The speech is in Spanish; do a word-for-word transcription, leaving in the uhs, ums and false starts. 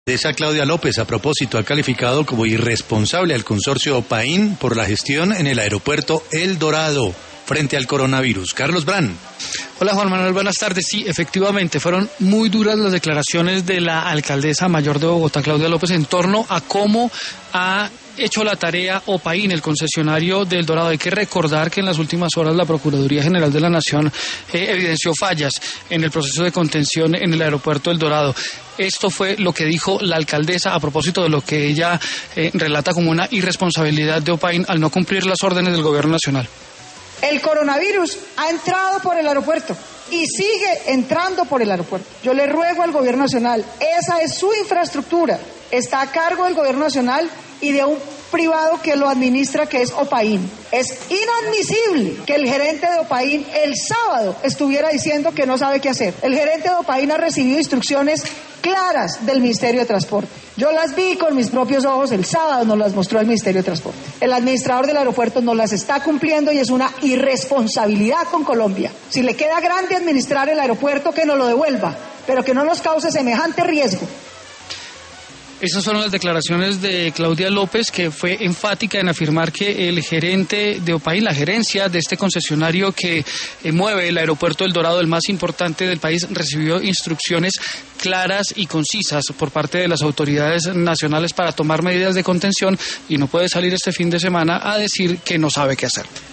Esa Claudia López, a propósito, ha calificado como irresponsable al consorcio Opain por la gestión en el aeropuerto El Dorado frente al coronavirus. Carlos Brand. Hola Juan Manuel, buenas tardes. Sí, efectivamente, fueron muy duras las declaraciones de la alcaldesa mayor de Bogotá, Claudia López, en torno a cómo ha hecho la tarea Opain, el concesionario del Dorado. Hay que recordar que en las últimas horas la Procuraduría General de la Nación eh, evidenció fallas en el proceso de contención en el aeropuerto del Dorado. Esto fue lo que dijo la alcaldesa a propósito de lo que ella eh, relata como una irresponsabilidad de Opain al no cumplir las órdenes del gobierno nacional. El coronavirus ha entrado por el aeropuerto y sigue entrando por el aeropuerto. Yo le ruego al gobierno nacional, esa es su infraestructura, está a cargo del gobierno nacional y de un privado que lo administra, que es Opain. Es inadmisible que el gerente de Opain el sábado estuviera diciendo que no sabe qué hacer. El gerente de Opain ha recibido instrucciones claras del Ministerio de Transporte. Yo las vi con mis propios ojos, el sábado nos las mostró el Ministerio de Transporte. El administrador del aeropuerto no las está cumpliendo y es una irresponsabilidad con Colombia. Si le queda grande administrar el aeropuerto, que nos lo devuelva, pero que no nos cause semejante riesgo. Esas fueron las declaraciones de Claudia López, que fue enfática en afirmar que el gerente de Opain, la gerencia de este concesionario que eh, mueve el aeropuerto del Dorado, el más importante del país, recibió instrucciones claras y concisas por parte de las autoridades nacionales para tomar medidas de contención y no puede salir este fin de semana a decir que no sabe qué hacer.